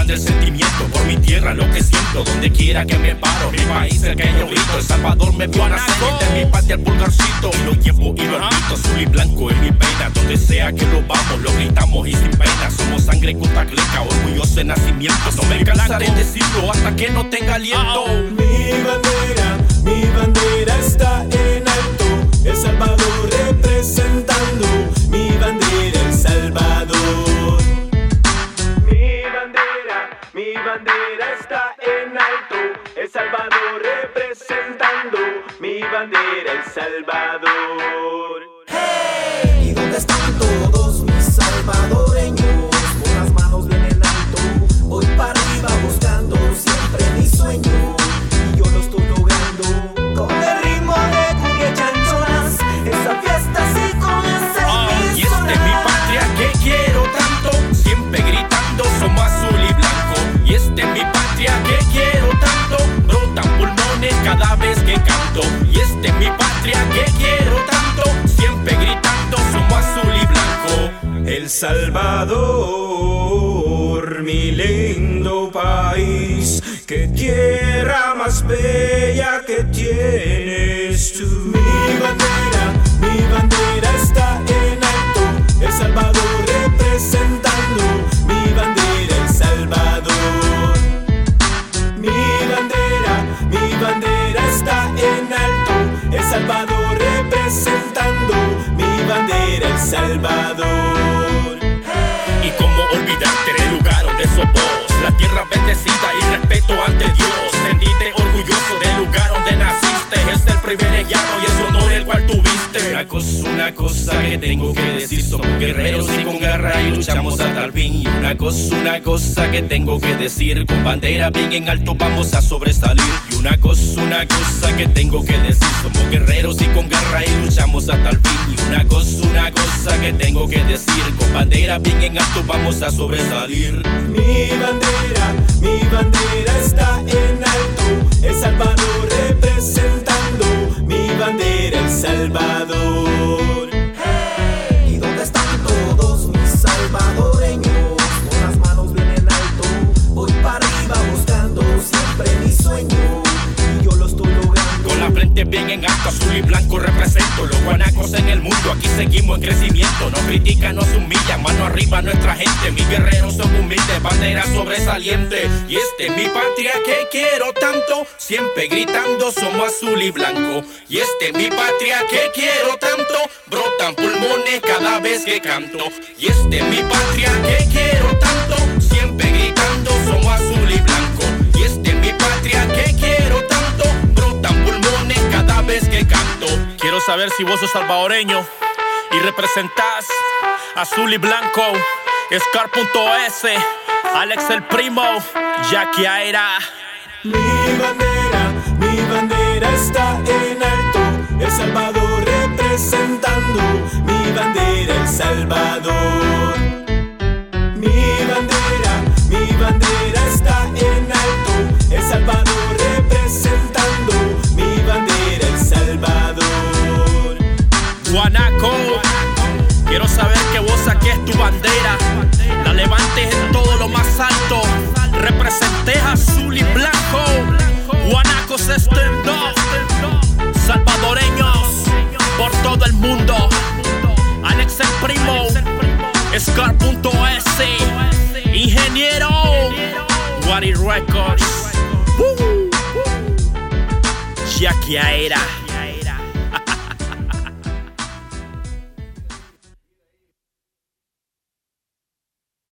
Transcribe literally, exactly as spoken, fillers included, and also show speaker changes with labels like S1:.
S1: grande el sentimiento por mi tierra, lo que siento donde quiera que me paro. Mi país el que yo grito, El Salvador me vio nacer. De mi patria el pulgarcito y lo llevo y lo grito. Azul y blanco en mi pena, donde sea que lo vamos, lo gritamos y sin pena. Somos sangre cutacleca, orgulloso de nacimiento. No me cansaré de decirlo hasta que no tenga aliento.
S2: Mi bandera, mi bandera está en alto. El Salvador representando. Mi bandera, El Salvador. Mi bandera, mi bandera está en alto. El Salvador representando. Mi bandera, El Salvador.
S3: Hey. ¿Y dónde están todos mis salvadoreños? Con las manos bien en alto. Voy para arriba buscando siempre mi sueño. Y yo lo estoy logrando. Con el ritmo de cumbia y chanchonas. Esa fiesta sí comienza en
S1: Oh,
S3: mi
S1: y esta
S3: zona.
S1: es mi patria que quiero tanto, siempre gritando somos azul y blanco. Y esta es mi patria que quiero tanto, brotan pulmones cada vez que canto. Y esta es mi patria que quiero tanto, siempre gritando somos azul y blanco.
S2: El Salvador, mi lindo país, qué tierra más bella que tienes tú. Mi bandera, mi bandera está en alto. El Salvador representando. Mi bandera, El Salvador. Mi bandera, mi bandera está en alto. El Salvador representando. Mi bandera, El Salvador.
S1: Y cómo olvidarte del lugar donde sos vos, la tierra bendecida y respeto ante Dios. Sentite orgulloso del lugar donde naciste, es el privilegiado y es honor el cual tuviste. Una cosa, una cosa que tengo que decir, somos guerreros y con garra y luchamos hasta el fin. Y una cosa, una cosa que tengo que decir, con bandera bien en alto vamos a sobresalir. Y una cosa, una cosa que tengo que decir, somos guerreros y con garra y luchamos hasta el fin. Y una cosa, una cosa que tengo que decir, con bandera bien en alto vamos a sobresalir.
S2: Mi bandera, mi bandera está en alto. El Salvador representando. Mi bandera, El Salvador.
S3: Hey. ¿Y dónde están todos mis salvadoreños? Con las manos bien en alto. Voy para arriba buscando siempre mi sueño. Y yo lo estoy logrando.
S1: Con la frente bien en alto, azul y blanco represento los guanacos en el mundo, aquí seguimos en crecimiento. Nos critican, nos humillan, mano arriba nuestra gente. Mis guerreros son humildes, bandera sobresaliente. Y esta es mi patria que quiero tanto, siempre gritando somos azul y blanco. Y esta es mi patria que quiero tanto, brotan pulmones cada vez que canto. Y esta es mi patria que quiero tanto, siempre gritando somos azul y blanco. Y esta es mi patria que quiero tanto, brotan pulmones cada vez que canto. Quiero saber si vos sos salvadoreño y representás azul y blanco. Scar punto es, Alex el Primo, Jackie Aira.
S2: Mi bandera, mi bandera está en alto. El Salvador representando. Mi bandera, El Salvador. Mi bandera, mi bandera está en alto. El Salvador representando. Mi bandera, El Salvador.
S1: Guanaco, quiero saber que vos saques tu bandera, la levantes en todo lo más alto, representes azul y blanco. Guanacos stand up, salvadoreños por todo el mundo. Alex el Primo, Scar punto es, ingeniero, Wari Records, Jackie Aira.